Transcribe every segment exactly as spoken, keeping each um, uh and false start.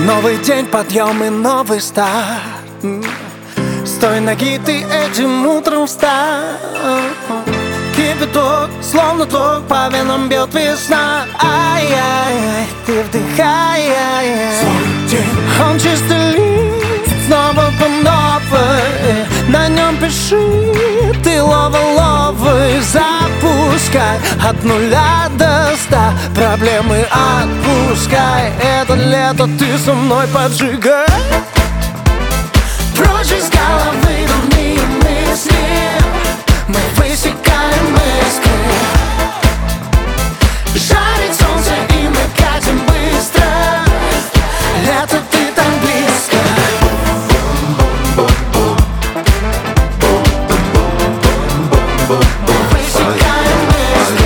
Новый день, подъем и новый старт. С той ноги ты этим утром встал. Кипяток, словно ток, по венам бьет весна. Ай-яй-яй, ты вдыхай, свой день. Он чистый лист, снова по новой. На нем пиши, ты лова-ловы. Запускай от нуля до ста. Проблемы отпускай. Это лето ты со мной поджигай. Прочь из головы дурные мысли. Мы высекаем мысли. Жарит солнце и мы катим быстро. Лето, ты так близко. Мы высекаем мысли.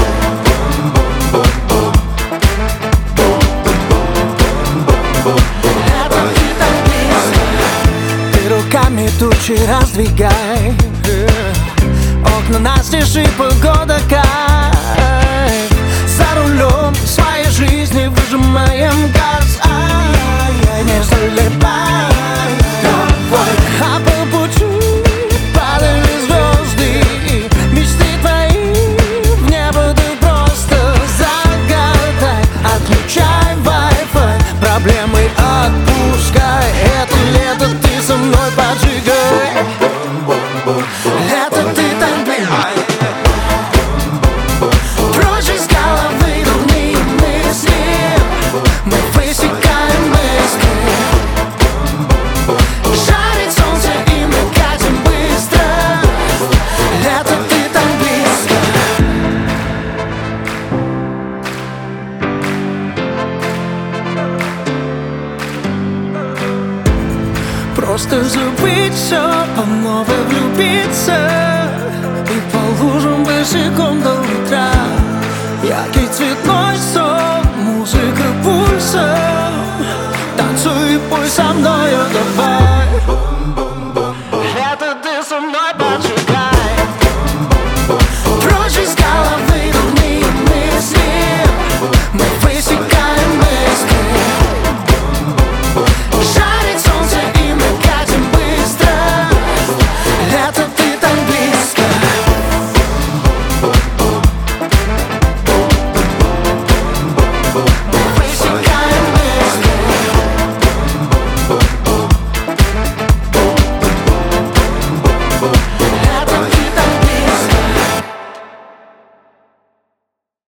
Лето, ты так близко. Ты руками тучи раздвигай. Окна настежь и погода кайф. За рулем своей жизни выжимаем газ. Ай-яй, не залипай. Давай. А по пути падали звезды. Мечты твои в небо ты просто загадай. Отключай Wi-Fi, проблемы отпускай. Это лето ты со мной поджигай. Лето, ты так близко. Прочь из головы дурные мысли. Мы высекаем мысли. Жарит солнце и мы катим быстро. Лето, ты так близко. Просто забыть все, по новой влюбиться. И по лужам босиком до утра. Яркий цветной сон, музыка пульса. Танцуй и пой со мною, давай.